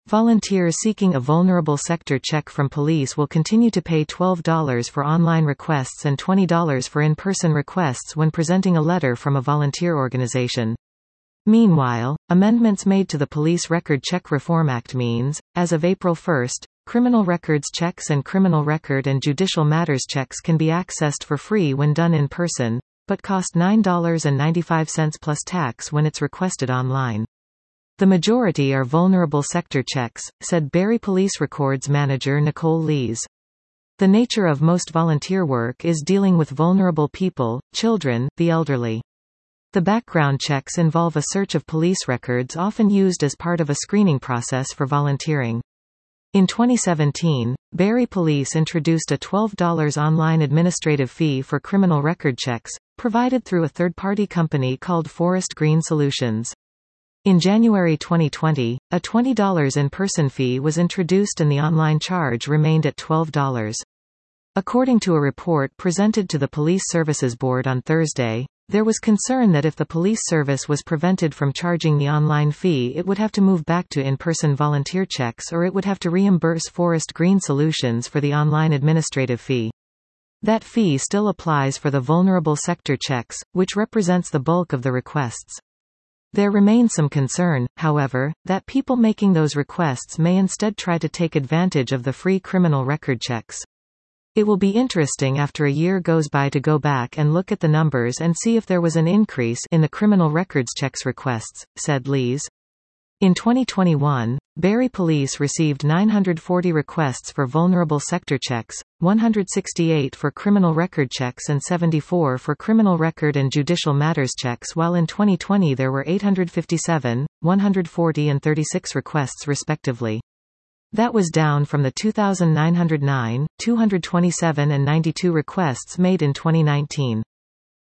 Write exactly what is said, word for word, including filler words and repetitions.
Volunteers seeking a vulnerable sector check from police will continue to pay twelve dollars for online requests and twenty dollars for in-person requests when presenting a letter from a volunteer organization. Meanwhile, amendments made to the Police Record Check Reform Act means, as of April first, criminal records checks and criminal record and judicial matters checks can be accessed for free when done in person, but cost nine dollars and ninety-five cents plus tax when it's requested online. The majority are vulnerable sector checks, said Barrie Police Records manager Nicole Lees. The nature of most volunteer work is dealing with vulnerable people, children, the elderly. The background checks involve a search of police records often used as part of a screening process for volunteering. In twenty seventeen, Barrie Police introduced a twelve dollars online administrative fee for criminal record checks, provided through a third-party company called Forest Green Solutions. In January twenty twenty, a twenty dollars in-person fee was introduced and the online charge remained at twelve dollars. According to a report presented to the Police Services Board on Thursday, there was concern that if the police service was prevented from charging the online fee, it would have to move back to in-person volunteer checks or it would have to reimburse Forest Green Solutions for the online administrative fee. That fee still applies for the vulnerable sector checks, which represents the bulk of the requests. There remains some concern, however, that people making those requests may instead try to take advantage of the free criminal record checks. It will be interesting after a year goes by to go back and look at the numbers and see if there was an increase in the criminal records checks requests, said Lees. In twenty twenty-one, Barrie Police received nine hundred forty requests for vulnerable sector checks, one hundred sixty-eight for criminal record checks and seventy-four for criminal record and judicial matters checks, while in twenty twenty there were eight hundred fifty-seven, one hundred forty and thirty-six requests respectively. That was down from the two thousand nine hundred nine, two hundred twenty-seven and ninety-two requests made in twenty nineteen.